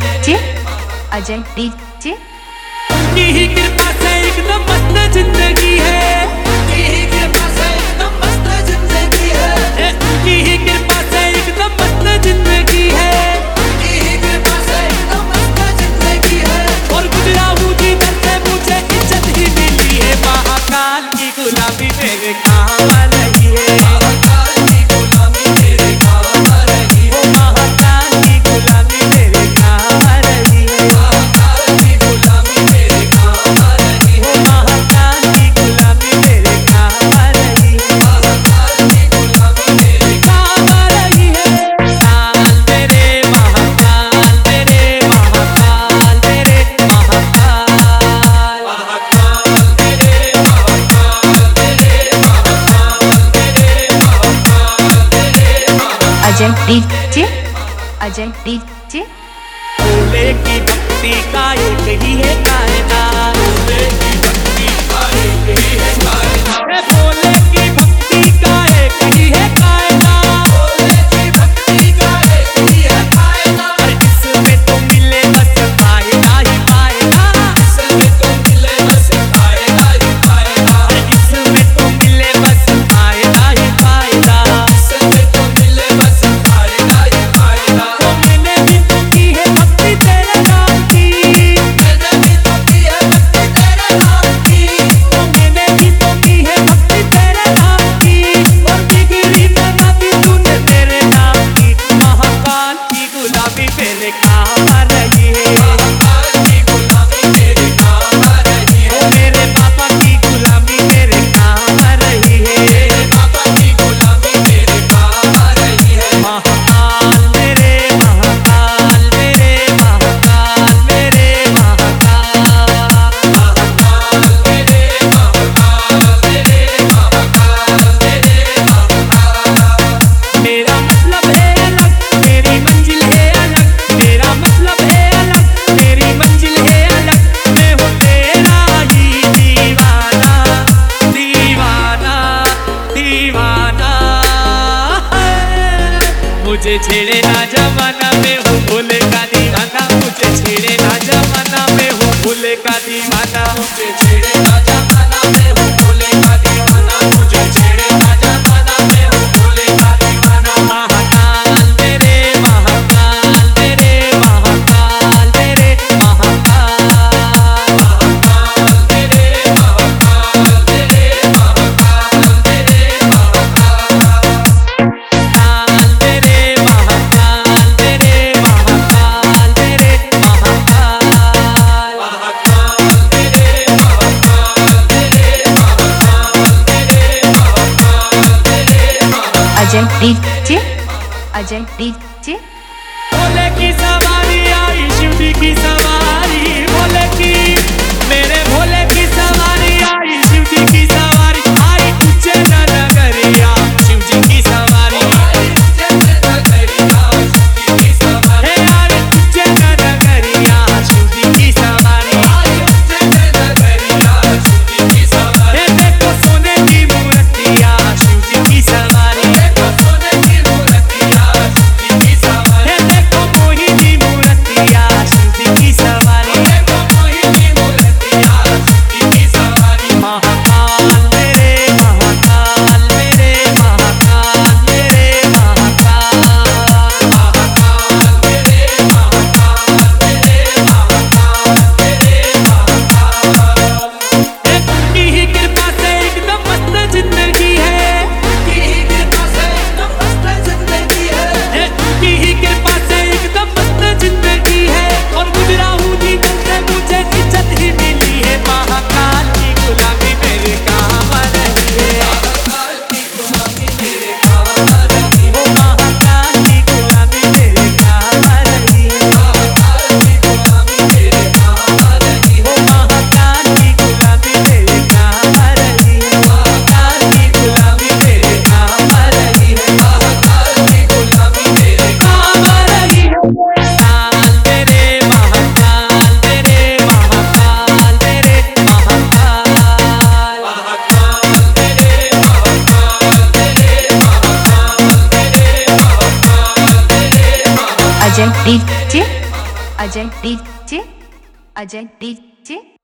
DJ Ajay DJ. उनकी ही कृपा से एकदम मस्त जिंदगी है, उनकी ही कृपा से एकदम मस्त जिंदगी है, उनकी ही कृपा से एकदम मस्त जिंदगी है, उनकी ही कृपा से एकदम मस्त जिंदगी है। और गुजराऊ जी दर से मुझे इज्जत ही मिली है, महाकाल की गुलामी मेरे काम आ रही है, महाकाल की गुलामी मेरे काम आ रही है, महाकाल की गुलामी मेरे काम आ रही है, महाकाल की गुलामी मेरे काम आ रही है, महाकाल की गुलामी मेरे काम आ रही है, महाकाल की गुलामी मेरे काम आ रही है। काल मेरे महाकाल मेरे महाकाल मेरे महाकाल, महाकाल मेरे महाकाल मेरे महाकाल मेरे महाकाल मेरे महाकाल। Ajay DJ Ajay DJ. भोले की भक्ति का एक ही है कायनात, भोले की भक्ति का एक ही है कायनात, भोले की भक्ति का एक ही है कायनात, भोले की भक्ति का एक ही है कायनात। इसमें तो मिले बस फायदा ही फायदा, इसमें तो मिले बस फायदा ही फायदा, इसमें तो मिले बस फायदा ही फायदा, इसमें तो मिले बस फायदा ही फायदा। तो मैंने भी तो की है भक्ति तेरे नाम की, मैंने भी तो की है भक्ति तेरे नाम की, तो मैंने भी तो की है भक्ति तेरे नाम की, और बिगड़ी बना दी तूने तेरे नाम की। महाकाल की गुलामी मेरे काम आ रही है, महाकाल की गुलामी मेरे काम आ रही है, मेरे पापा की गुलामी मेरे काम आ रही है, मेरे पापा की गुलामी मेरे काम आ रही है। महाकाल मेरे महाकाल मेरे महाकाल मेरे महाकाल, महाकाल मेरे महाकाल मेरे महाकाल मेरे महाकाल। मेरा मतलब है अलग, मेरी मंजिल है अलग, मेरा मतलब है अलग, मेरी मंजिल है अलग, मैं हूँ तेरा ही दीवाना दीवाना दीवाना है। मुझे छेड़े ना जमाना, मैं हूँ भोले का दीवाना, मुझे छेड़े ना जमाना, मैं हूँ भोले का दीवाना, मुझे छेड़े ना जमाना, मैं हूँ भोले का दीवाना, मुझे छेड़े ना जमाना, मैं हूँ भोले का दीवाना। महाकाल मेरे महाकाल मेरे महाकाल मेरे महाकाल, महाकाल मेरे महाकाल मेरे महाकाल मेरे महाकाल। काल मेरे महाकाल मेरे महाकाल मेरे महाकाल, महाकाल मेरे महाकाल मेरे महाकाल मेरे महाकाल मेरे महाकाल। Ajay DJ Ajay DJ. भोले की सवारी आई, शिव जी की सवारी, भोले की मेरे भोले की सवारी आई, शिव जी की सवारी आई, उज्जैन नगरिया शिव जी की सवारी आई, उज्जैन नगरिया शिव जी की सवारी आई, उज्जैन नगरिया शिव जी की सवारी आई, उज्जैन नगरिया शिव जी की सवारी। देखो सोने की मूर्तियां शिव जी की सवारी, देखो सोने की मूर्तियां शिव जी की सवारी। Ajay DJ Ajay DJ